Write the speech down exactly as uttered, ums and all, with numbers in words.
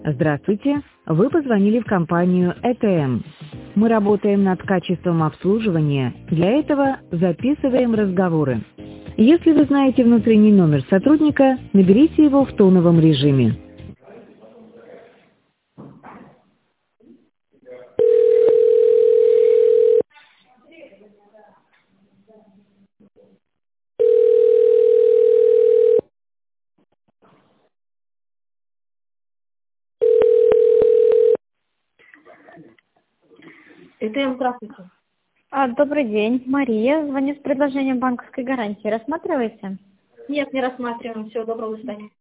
Здравствуйте, вы позвонили в компанию и тэ эм. Мы работаем над качеством обслуживания, для этого записываем разговоры. Если вы знаете внутренний номер сотрудника, наберите его в тоновом режиме. и тэ эм, здравствуйте. А, Добрый день, Мария. Звоню с предложением банковской гарантии. Рассматриваете? Нет, не рассматриваем. Всего доброго, до свидания.